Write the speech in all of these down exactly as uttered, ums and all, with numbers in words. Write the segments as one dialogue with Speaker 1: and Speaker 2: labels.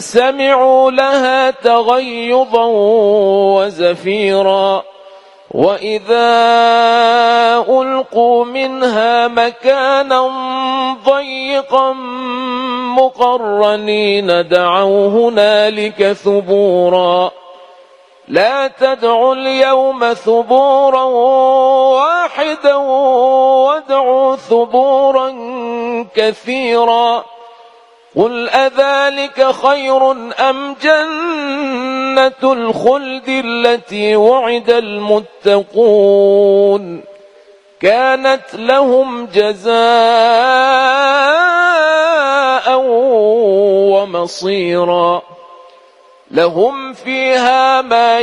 Speaker 1: سمعوا لها تغيظا وزفيرا وإذا ألقوا منها مكانا ضيقا مقرنين دعوا هنالك ثبورا لا تدعوا اليوم ثبورا واحدا وادعوا ثبورا كثيرا قل أذلك خير أم جنة الخلد التي وعد المتقون كانت لهم جزاء ومصيرا لهم فيها ما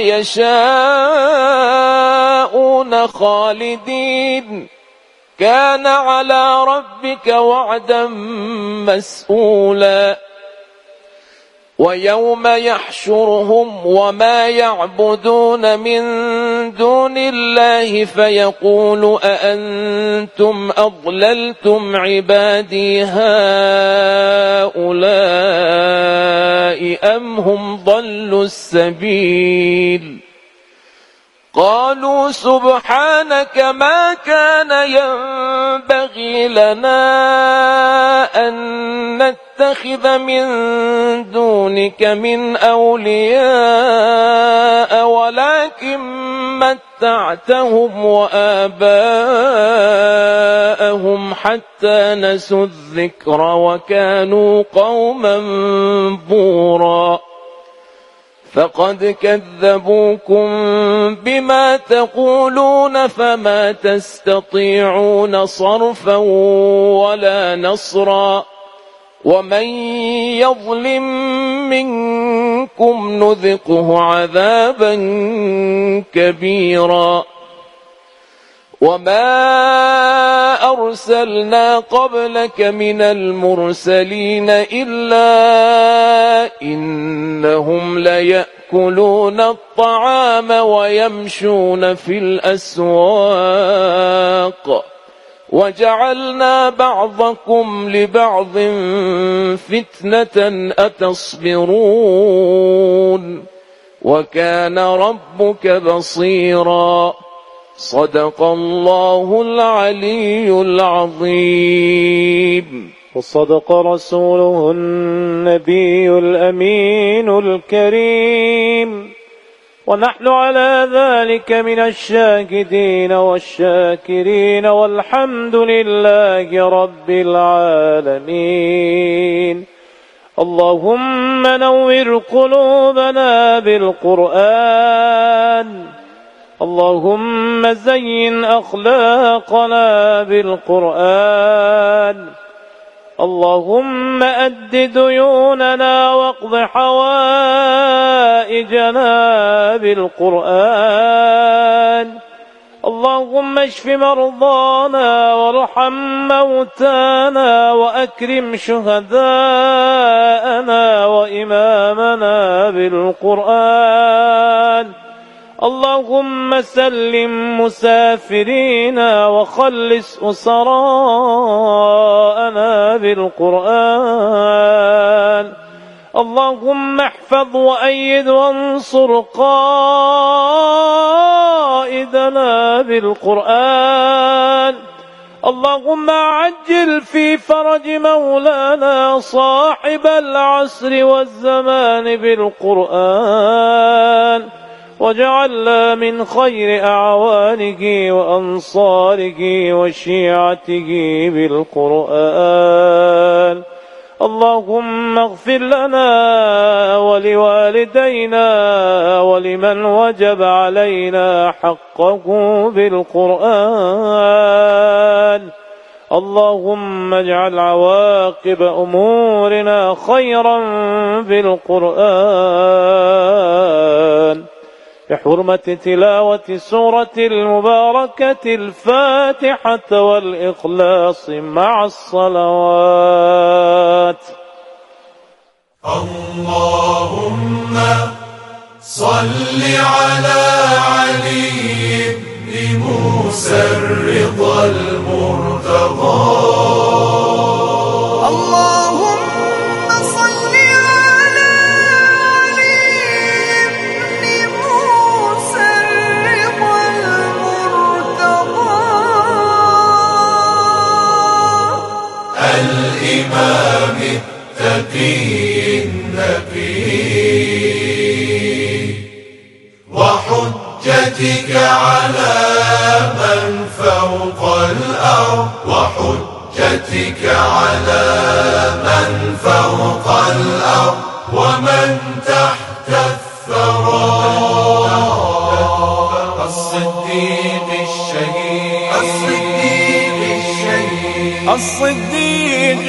Speaker 1: يشاءون خالدين كان على ربك وعدا مسئولا ويوم يحشرهم وما يعبدون من دون الله فيقول أأنتم أضللتم عبادي هؤلاء أم هم ضلوا السبيل قالوا سبحانك ما كان ينبغي لنا أن نتخذ من دونك من أولياء ولكن متعتهم وآباءهم حتى نسوا الذكر وكانوا قوما بورا فقد كذبوكم بما تقولون فما تستطيعون صرفا ولا نصرا ومن يظلم منكم نذقه عذابا كبيرا وما أرسلنا قبلك من المرسلين إلا إنهم ليأكلون الطعام ويمشون في الأسواق وجعلنا بعضكم لبعض فتنة أتصبرون وكان ربك بصيرا صدق الله العلي العظيم
Speaker 2: وصدق رسوله النبي الأمين الكريم ونحن على ذلك من الشاهدين والشاكرين والحمد لله رب العالمين اللهم نور قلوبنا بالقرآن اللهم زين أخلاقنا بالقرآن اللهم أد ديوننا واقض حوائجنا بالقرآن اللهم اشف مرضانا وارحم موتانا وأكرم شهداءنا وإمامنا بالقرآن اللهم سلم مسافرينا وخلص أسراءنا بالقرآن اللهم احفظ وأيد وانصر قائدنا بالقرآن اللهم عجل في فرج مولانا صاحب العصر والزمان بالقرآن وجعلنا من خير أعوانه وأنصاره وشيعته بالقرآن اللهم اغفر لنا ولوالدينا ولمن وجب علينا حقه بالقرآن اللهم اجعل عواقب أمورنا خيرا بالقرآن بحرمة تلاوة سورة المباركة الفاتحة والإخلاص مع الصلوات.
Speaker 3: اللهم صل على علي بن موسى الرضا المرتضى.
Speaker 4: اللهم صل على
Speaker 3: وحجتك على من فوق الأرض وحجتك على من فوق الأرض ومن تحت الثرى الصديق الشهيد الصديق الشهيد الصديق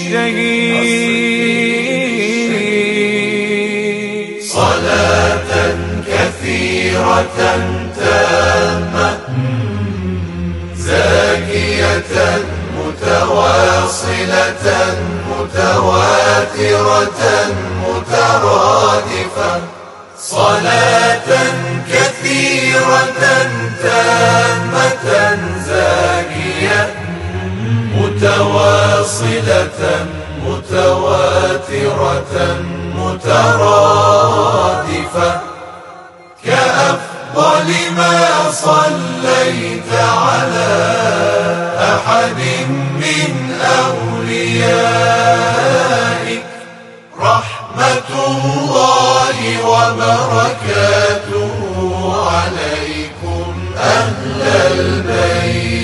Speaker 3: الشهيد صلاة كثيرة تامة زاكية متواصلة متواترة مترادفة صلاة كثيرة تامة زاكية متواصلة متواترة مترادفة كأفضل ما صليت على أحد من أوليائك رحمة الله وبركاته عليكم أهل البيت.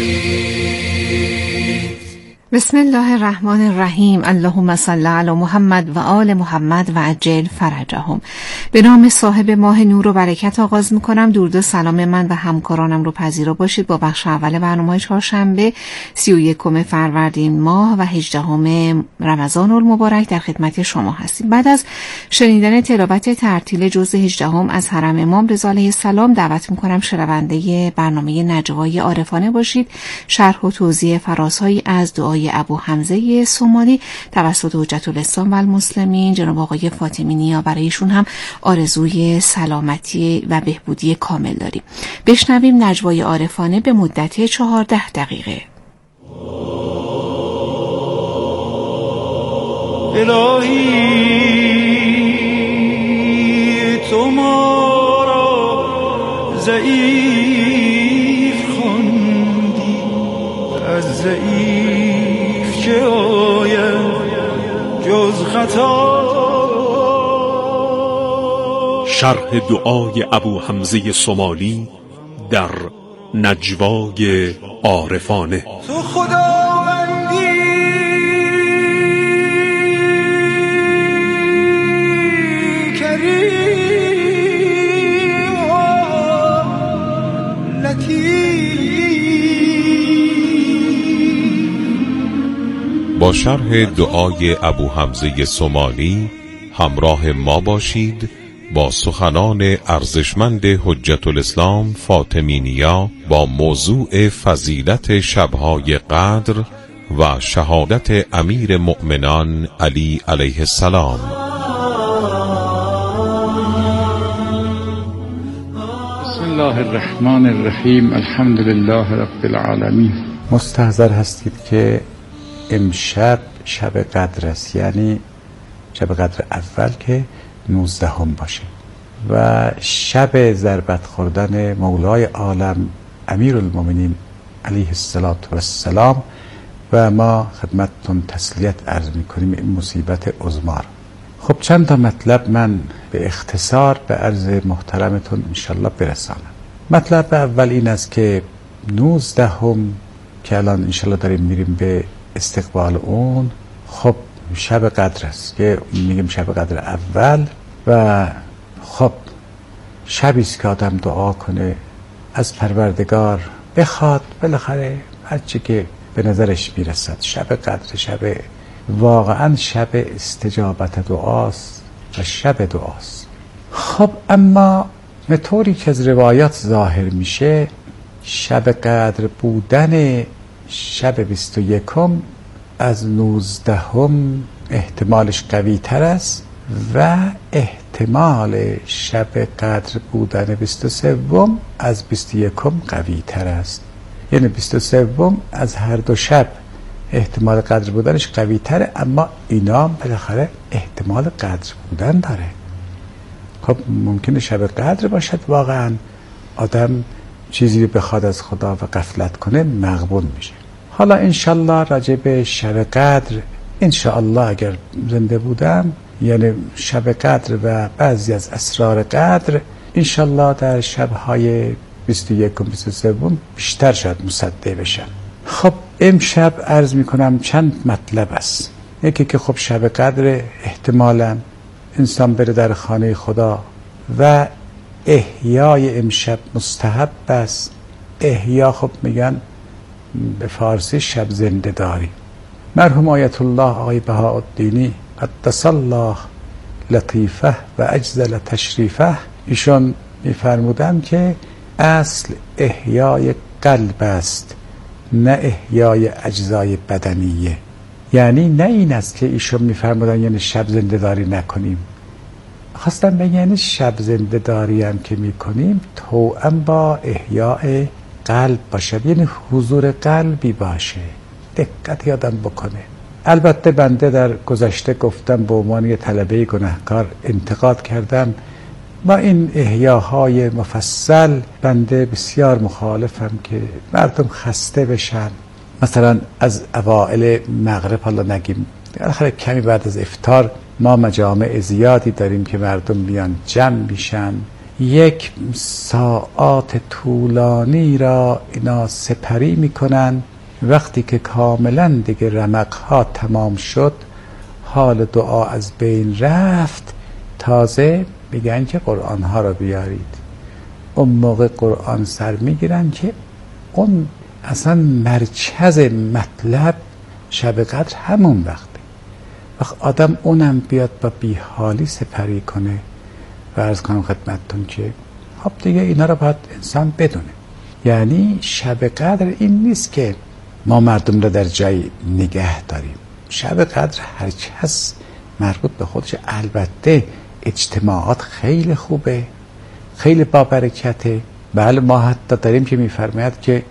Speaker 4: بسم الله الرحمن الرحیم. اللهم صل علی محمد و آل محمد و عجل فرجهم. به نام صاحب ماه نور و برکت آغاز میکنم. درود و سلام من و همکارانم رو پذیرا باشید. با بخش اول برنامه چهارشنبه سی و یکم فروردین ماه و هجدهم رمضان المبارک در خدمت شما هستیم. بعد از شنیدن تلاوت ترتیل جزء هجدهم از حرم امام رضا علیه السلام دعوت میکنم شنونده برنامه نجوای عارفانه باشید. شرح و توضیح فرازهایی از دعای ابو حمزه صومالی توسط حجت الاسلام و المسلمین جناب آقای فاطمی نیا، برایشون هم آرزوی سلامتی و بهبودی کامل داریم. بشنویم نجوای عارفانه به مدت چهارده دقیقه.
Speaker 5: الهی تو ما را ضعیف خوندی، از ضعیف چه آید جز خطا.
Speaker 6: شرح دعای ابو حمزه صومالی در نجوای عارفانه.
Speaker 5: تو خداوندی کریم و لطیف.
Speaker 7: با شرح دعای ابو حمزه صومالی همراه ما باشید با سخنان ارزشمند حجت الاسلام فاطمی نیا با موضوع فضیلت شبهای قدر و شهادت امیر مؤمنان علی علیه السلام.
Speaker 8: بسم الله الرحمن الرحیم. الحمد لله رب العالمین.
Speaker 9: مستحضر هستید که امشب شب قدر است، یعنی شب قدر اول که نوزدهم باشه و شب ضربت خوردن مولای عالم امیرالمومنین علیه السلام و ما خدمتتون تسلیت عرض میکنیم این مصیبت عظما. خب چند تا مطلب من به اختصار به عرض محترمتون انشالله برسانم. مطلب اول این است که نوزدهم که الان انشالله داریم میریم به استقبال اون، خب شب قدر است که میگیم شب قدر اول و خب شبی است که آدم دعا کنه از پروردگار بخواد بالاخره هرچی که به نظرش میرسد. شب قدر شب واقعا شب استجابت دعاست و شب دعاست. خب اما به طوری که از روایات ظاهر میشه شب قدر بودن شب بیست و یکم از نوزدهم احتمالش قوی تر است و احتمال شب قدر بودن بیست و سوم از بیست و یکم قوی تر است. یعنی بیست و سوم از هر دو شب احتمال قدر بودنش قوی تره، اما اینا بالاخره احتمال قدر بودن داره. خب ممکنه شب قدر باشد واقعا آدم چیزی بخواد از خدا و غفلت کنه مغبون میشه. حالا انشالله راجع به شب قدر انشالله اگر زنده بودم یعنی شب قدر و بعضی از اسرار قدر انشالله در شبهای بیست و یک و بیست و سه بیشتر شاید مصدق بشن. خب امشب عرض میکنم چند مطلب است. یکی که خب شب قدر احتمالاً انسان بره در خانه خدا و احیای امشب مستحب است. احیا خب میگن به فارسی شب زنده داری. مرحوم آیت الله آقای بهاءالدینی قدس الله لطیفه و اجزل تشریفه ایشون میفرمودن که اصل احیای قلب است نه احیای اجزای بدنیه. یعنی نه این است که ایشون میفرمودن یعنی شب زنده داری نکنیم، خواستم بگن یعنی شب زنده داری هم که میکنیم توأم با احیای قلب باشه، یعنی حضور قلبی باشه. دقت یادم بکنه. البته بنده در گذشته گفتم به عنوان یه طلبه گناهکار انتقاد کردم با این احیاهای مفصل. بنده بسیار مخالفم که مردم خسته بشن. مثلا از اوائل مغرب حالا نگیم، بالاخره کمی بعد از افطار ما مجامع زیادی داریم که مردم بیان جمع میشن، یک ساعات طولانی را اینا سپری میکنن. وقتی که کاملا دیگه رمقها تمام شد، حال دعا از بین رفت، تازه میگن که قرآن ها را بیارید. اون موقع قرآن سر میگیرن که اون اصلا مرکز مطلب شب قدر همون وقته. وقت آدم اونم بیاد با بیحالی سپری کنه و عرض کنم خدمتتون که خب دیگه اینا را باید انسان بدونه. یعنی شب قدر این نیست که ما مردم را در جای نگه داریم. شب قدر هر کس مربوط به خودش. البته اجتماعات خیلی خوبه، خیلی با برکته. بله ما حتی داریم که میفرماید که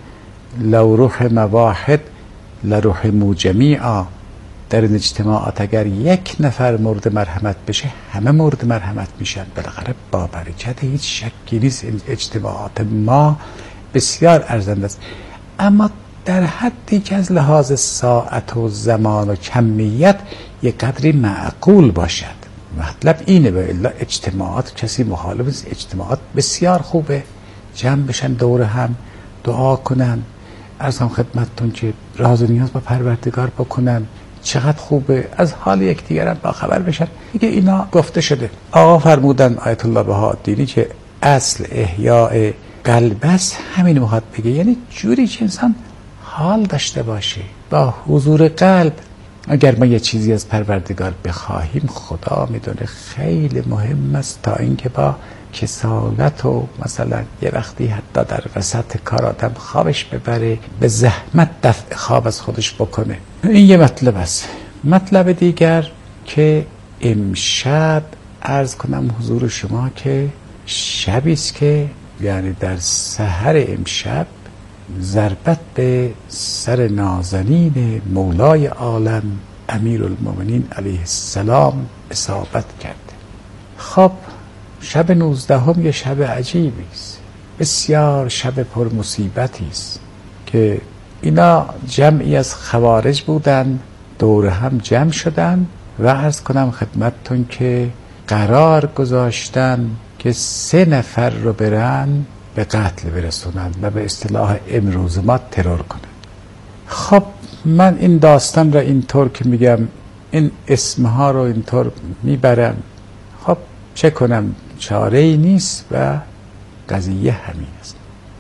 Speaker 9: لو روح مواحد لروح موجمیعا. در این اجتماعات اگر یک نفر مورد مرحمت بشه همه مورد مرحمت میشن. بالاخره با برکت، هیچ شکی نیست. این اجتماعات ما بسیار ارزنده است، اما در حدی که از لحاظ ساعت و زمان و کمیت یک قدری معقول باشد. مطلب اینه. به الا اجتماعات کسی مخالف نیست. اجتماعات بسیار خوبه، جمع بشن دور هم دعا کنن، عرض هم خدمتتون که راز و نیاز با پروردگار بکنن. چقدر خوبه، از حال یکدیگر هم با خبر بشن. دیگه اینا گفته شده. آقا فرمودن آیت الله بهاءالدینی که اصل احیاء قلب است. همین میخواد بگه، یعنی جوری که انسان حال داشته باشه با حضور قلب. اگر ما یه چیزی از پروردگار بخواهیم، خدا میدونه خیلی مهم است تا اینکه با کسالت و مثلا یه وقتی حتی در وسط کار آدم خوابش ببره، به زحمت دفع خواب از خودش بکنه. این یه مطلب است. مطلب دیگر که امشب عرض کنم حضور شما که شبی است که یعنی در سحر امشب ضربت به سر نازنین مولای عالم امیرالمومنین علیه السلام اصابت کرده. خب شب نوزدهم یه شب عجیبی است، بسیار شب پر مصیبتی است که اینا جمعی از خوارج بودن، دور هم جمع شدن و عرض کنم خدمتتون که قرار گذاشتن که سه نفر رو برن به قتل برسونن و به اصطلاح امروز ما ترور کنن. خب من این داستان را اینطور که میگم، این اسمها رو اینطور میبرم، خب چه کنم، چاره ای نیست و قضیه همین است.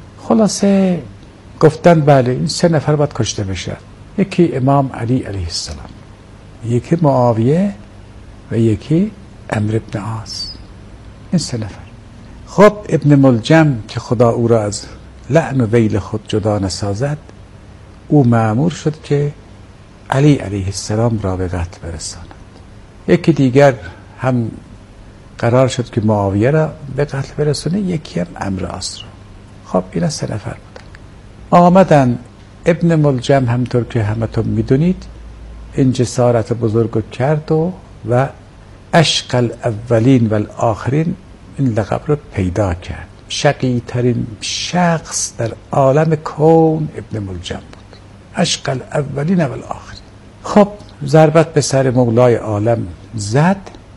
Speaker 9: خلاصه گفتن بله این سه نفر باید کشته بشن. یکی امام علی علیه السلام، یکی معاویه و یکی عمرو بن عاص. این سه نفر. خب ابن ملجم که خدا او را از لعن و ویل خود جدا نسازد، او مأمور شد که علی علیه السلام را به قتل برساند. یکی دیگر هم قرار شد که معاویه را به قتل برسونه، یکی هم عمرو عاص را. خب اینا سه نفر بودن. آمدن ابن ملجم همطور که همتون میدونید این جسارت بزرگ کرد و و عشق الاولین و الاخرین این لقب رو پیدا کرد. شقی ترین شخص در عالم کون ابن ملجم بود. عشق الاولین و الاخرین. خب ضربت به سر مولای عالم زد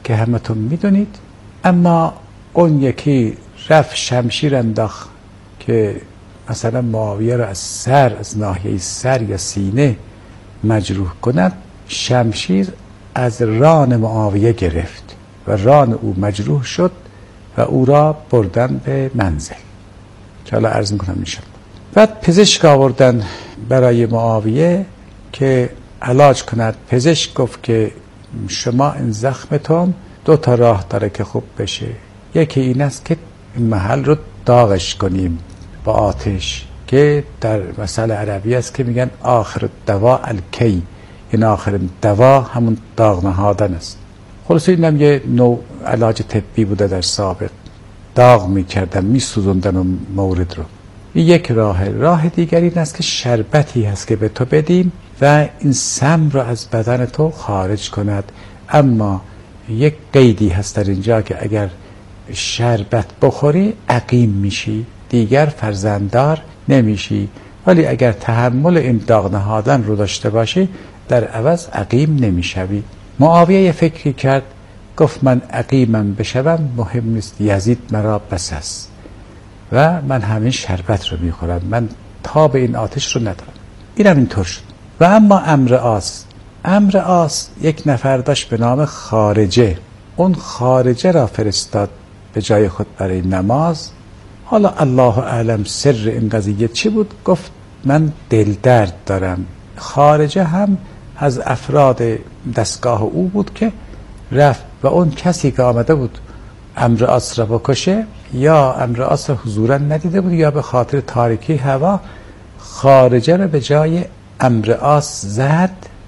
Speaker 9: که همتون میدونید. اما اون یکی رفت شمشیر انداخت که مثلا معاویه را از سر، از ناحیه سر یا سینه مجروح کند. شمشیر از ران معاویه گرفت و ران او مجروح شد و او را بردن به منزل که حالا عرض میکنم میشم. بعد پزشک آوردن برای معاویه که علاج کند. پزشک گفت که شما این زخمتون دو تا راه داره که خوب بشه. یکی این است که این محل رو داغش کنیم با آتش، که در مسئله عربی است که میگن آخر دوا الکی، این آخر دوا همون داغ نهادن است. خلاصه اینم یه نوع علاج طبی بوده در سابق، داغ میکردن، میسوزوندن اون مورد رو. این یک راه. راه دیگری این است که شربتی هست که به تو بدیم و این سم رو از بدن تو خارج کند. اما یک قیدی هست در اینجا که اگر شربت بخوری عقیم میشی، دیگر فرزنددار نمیشی، ولی اگر تحمل این داغ نهادن رو داشته باشی در عوض عقیم نمیشوی. معاویه یه فکری کرد، گفت من عقیمم بشوم مهم نیست، یزید مرا بس است و من همین شربت رو میخورم، من تاب این آتش رو ندارم. اینم اینطور شد. و اما امر آس امر آس یک نفر داشت به نام خارجه. اون خارجه را فرستاد به جای خود برای نماز. حالا الله اعلم سر این قضیه چی بود. گفت من دل درد دارم. خارجه هم از افراد دستگاه او بود که رفت و اون کسی که آمده بود امر آس را بکشه یا امر آس را حضورا ندیده بود یا به خاطر تاریکی هوا خارجه را به جای امر آس زد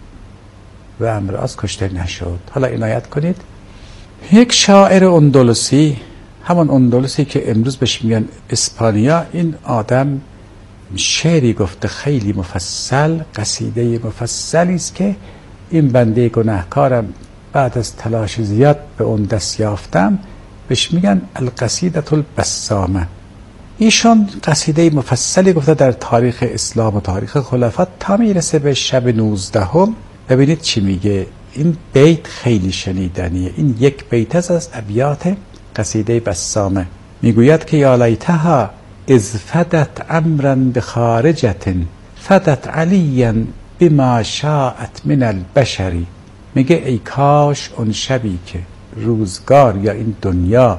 Speaker 9: و امر آس کشته نشد. حالا عنایت کنید، یک شاعر اندلسی، همون اندلسی که امروز بهش میگن اسپانیا، این آدم شعری گفته خیلی مفصل، قصیده مفصلی است که این بنده گناهکارم بعد از تلاش زیاد به اون دست یافتم، بهش میگن القصیدة البسامه. ایشون قصیده مفصلی گفته در تاریخ اسلام و تاریخ خلفا تا میرسه به شب نوزدهم. ببینید چی میگه. این بیت خیلی شنیدنیه. این یک بیت از ابیات قصیده بسامه. میگوید که یا لیتها اذ فدت امرا بخارجة فدت علیا بما شاءت من البشر. میگه ای کاش اون شبی که روزگار یا این دنیا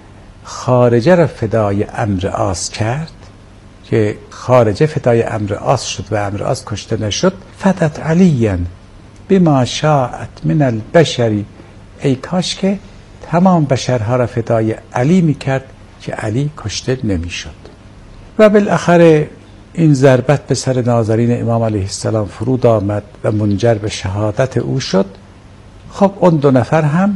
Speaker 9: خارجه را فدای امر آس کرد، که خارجه فدای امر آس شد و امر آس کشته نشد. فدت علیا بما شاءت من البشر. ای کاش که تمام بشرها را فدای علی میکرد که علی کشته نمیشد. و بالاخره این ضربت به سر نازنین امام علیه السلام فرود آمد و منجر به شهادت او شد. خب اون دو نفر هم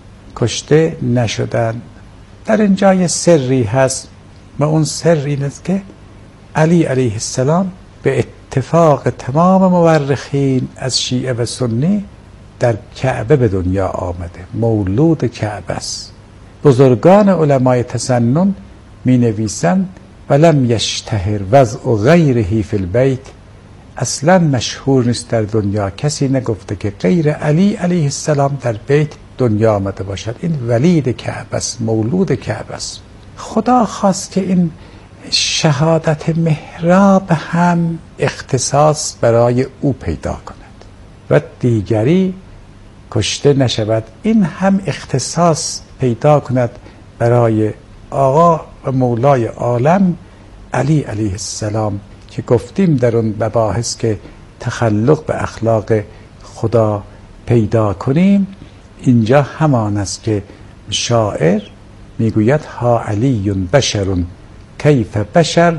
Speaker 9: کشته نشدن. در اینجا یه سری هست و اون سر این است که علی علیه السلام به اتفاق تمام مورخین از شیعه و سنی در کعبه به دنیا آمده، مولود کعبه است. بزرگان علمای تسنن می نویسند ولم یشتهر وضع غیره فی البیت. اصلا مشهور نیست در دنیا، کسی نگفته که غیر علی علیه السلام در بیت دنیا آمده باشد. این ولید کعبه است، مولود کعبه است. خدا خواست که این شهادت محراب هم اختصاص برای او پیدا کند و دیگری کشته نشود. این هم اختصاص پیدا کند برای آقا و مولای عالم علی علیه السلام، که گفتیم در اون مباحث که تخلق به اخلاق خدا پیدا کنیم. اینجا همان است که شاعر میگوید ها علی بشر کیف بشر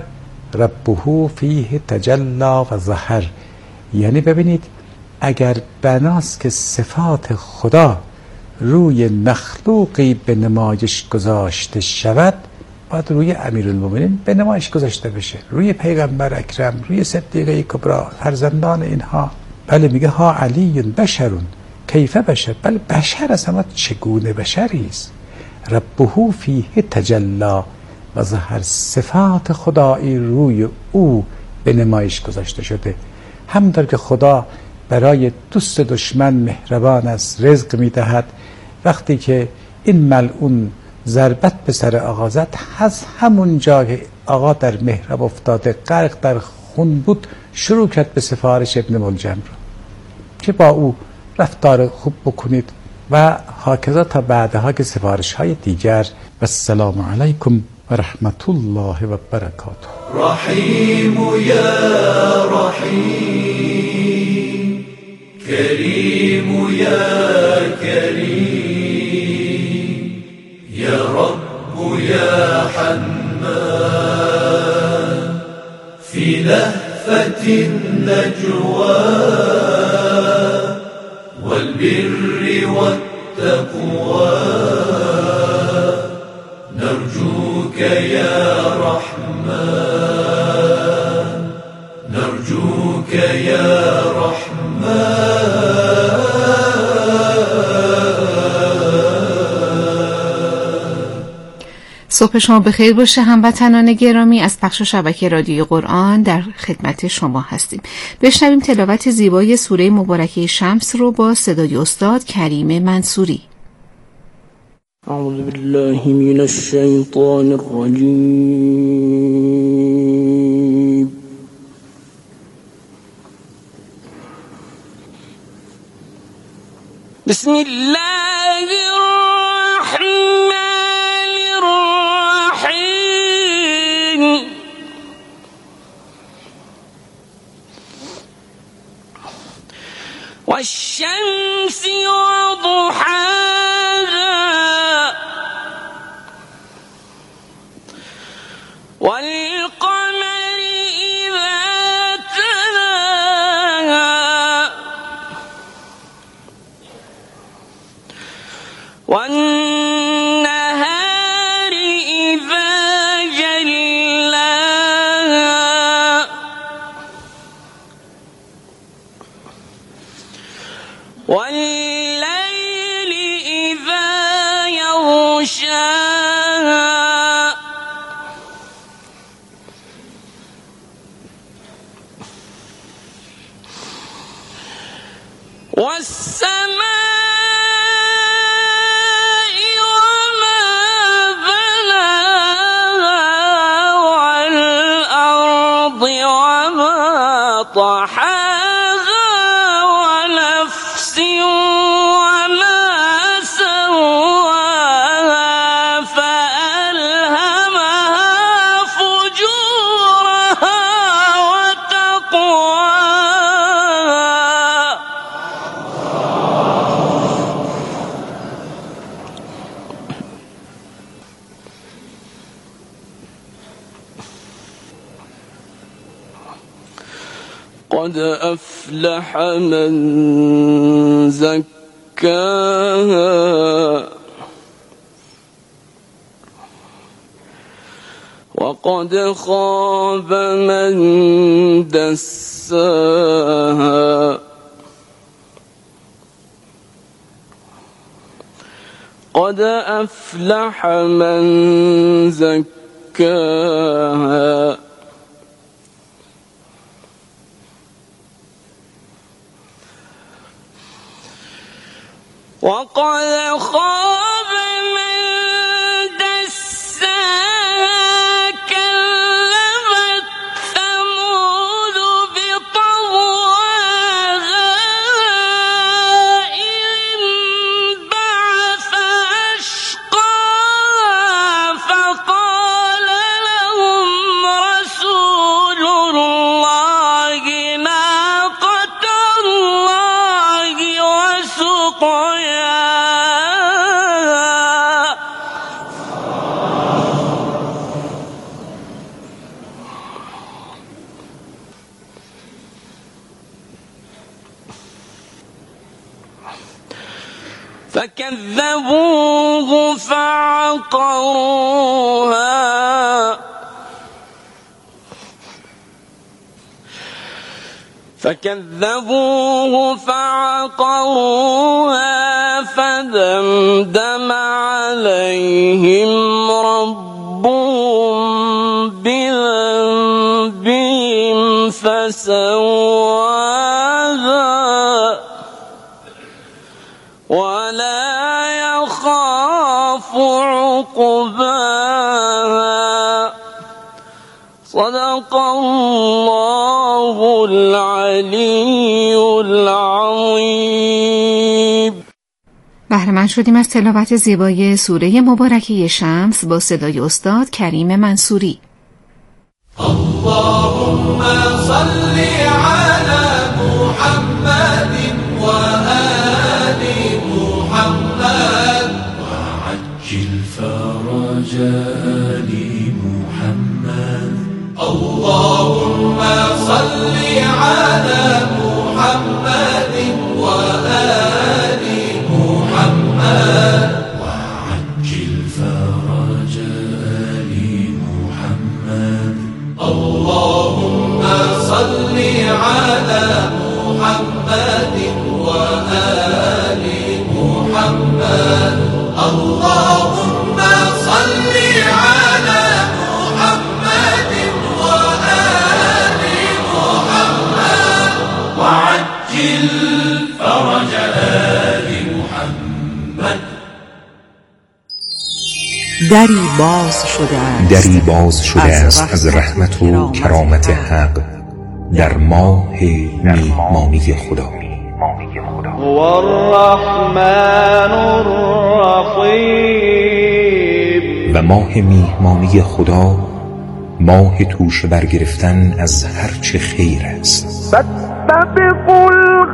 Speaker 9: ربه فیه تجلا و ظهر. یعنی ببینید اگر بناست که صفات خدا روی مخلوقی به نمایش گذاشته شود، باید روی امیرالمومنین به نمایش گذاشته بشه، روی پیغمبر اکرم، روی صدیقه کبرا، فرزندان اینها. بله میگه ها علی بشرون کیف بشر. بله بشر است، اما چگونه بشری است؟ ربه فیه تجلا و ظهر. صفات خدایی روی او به نمایش گذاشته شده. همونطور که خدا برای دوست دشمن مهربان است، رزق میدهد وقتی که این ملعون ضربت به سر آقا زد، از همون جا که آقا در محراب افتاده غرق در خون بود شروع کرد به سفارش ابن ملجم رو که با او رفتار خوب بکنید و هاکذا تا بعدها که سفارش های دیگر. و السلام علیکم و رحمت الله و برکاته.
Speaker 3: رحیم یا رحیم، کریم یا کریم، یا رب یا حنان، فی لهفة النجوى والبر والتقوى، نرجوك يا رحمن، نرجوك يا رحمن.
Speaker 4: صبح شما بخیر باشه هموطنان گرامی. از پخش شبکه رادیوی قرآن در خدمت شما هستیم. بشنویم تلاوت زیبای سوره مبارکه شمس رو با صدای استاد کریم منصوری.
Speaker 10: اعوذ بالله من الشیطان الرجیم. بسم الله الرحمن الرحیم. والشمس وضحاها والقمر إذا تلاها والنهار إذا جلاها والليل إذا يغشاها والسماء وما بناها والأرض وما طحاها ونفس وما سواها فألهمها فجورها وتقواها. قد أفلح من زكاها وقد خاب من دساها. قد أفلح من زكاها وقد خاب من دساها. كذبت ثمود بطغواها إذ انبعث أشقاها فقال لهم رسول الله ناقة الله وسقياها. فكذبوه فعقروها فكذبوه فعقروها فدمدم عليهم ربهم بذنبهم فسواها ولا عقباها صدق الله العلی العظیم.
Speaker 4: بهره مند شدیم از تلاوت زیبای سوره مبارکه شمس با صدای استاد کریم منصوری.
Speaker 3: اللهم صل على محمد و آل محمد وعجل فرج آل محمد. اللهم صل على محمد و آل محمد وعجل فرج آل محمد. اللهم صل على محمد و آل محمد. اللهم صل على محمد و آل محمد وعجل فرج آل محمد.
Speaker 11: دری باز شده است
Speaker 12: دری باز شده است از رحمت و کرامت حق در ماه میهمانی خدا.
Speaker 2: هو الرحمن الرحیم.
Speaker 12: و ماه میهمانی خدا ماه توش برگرفتن از هر چه خیر است.
Speaker 5: فاستبقوا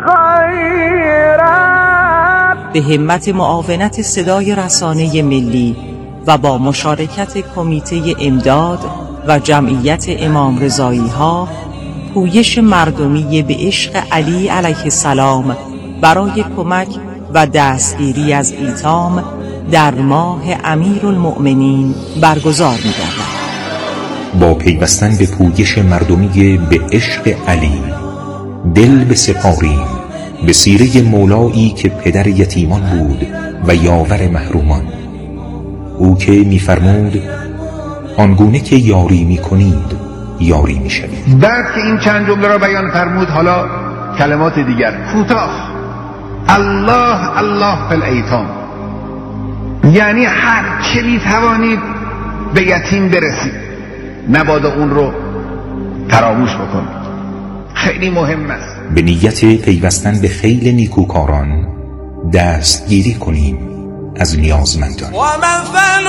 Speaker 5: الخیرات.
Speaker 11: به همت معاونت صدای رسانه ملی و با مشارکت کمیته امداد و جمعیت امام رضایی ها، پویش مردمی به عشق علی علیه السلام برای کمک و دستگیری از ایتام در ماه امیرالمؤمنین برگزار می‌گردد.
Speaker 12: با پیوستن به پویش مردمی به عشق علی دل بسپاریم به سیره مولایی که پدر یتیمان بود و یاور محرومان. او که می‌فرمود آنگونه که یاری می‌کنید یاری می‌شوید.
Speaker 13: بعد که این چند جمله را بیان فرمود، حالا کلمات دیگر کوتاه. الله الله فی الایتام، یعنی هر چه می‌توانید به یتیم برسید، مبادا اون رو فراموش بکنید. خیلی مهم است.
Speaker 12: به نیت پیوستن به خیل نیکوکاران دستگیری کنیم از نیازمندان.
Speaker 5: و مثل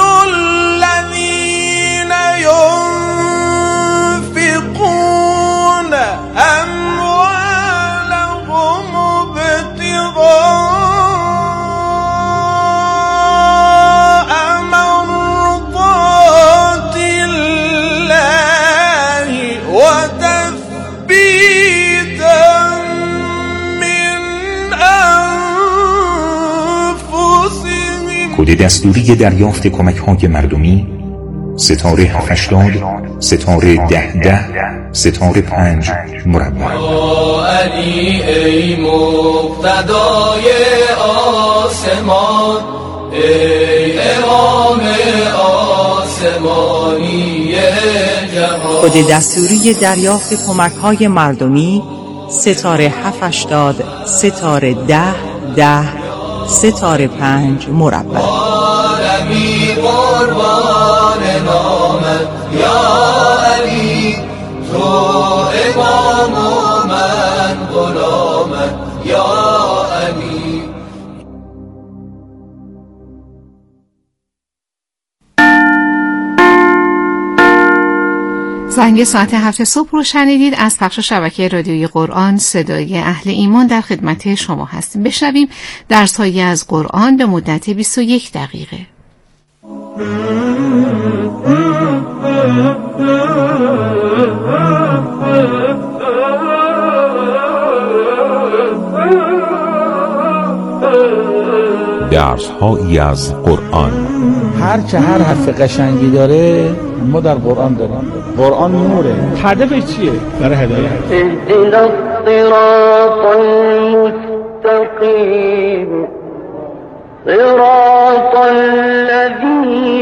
Speaker 5: الذین ینفقون اموالهم ابتغاء مرضات الله و تثبیتا من انفسهم.
Speaker 12: کد دستوری دریافت کمک های مردمی ستاره هفتاد ستاره ده ده ستاره پنج مربع.
Speaker 3: علی ای مقتدای آسمان، ای امام آسمانی جهان.
Speaker 11: کد دستوری دریافت کمک های مردمی ستاره هفت هشتاد ستاره ده ده ستاره پنج مربع.
Speaker 3: عالمی قربان نامت یا علی، تو امام و من غلامت یا علی.
Speaker 4: زنگ ساعت هفت صبح رو شنیدید. از پخش شبکه رادیویی قرآن صدای اهل ایمان در خدمت شما هستیم. بشنویم درس‌هایی از قرآن به مدت بیست و یک دقیقه.
Speaker 7: درس‌هایی از قرآن.
Speaker 8: هر که هر حرف قشنگی داره ما در قرآن داریم. قرآن نوره. هدفش چیه؟ برای هدایت.
Speaker 10: اهدنا الصراط المستقیم صراط الذین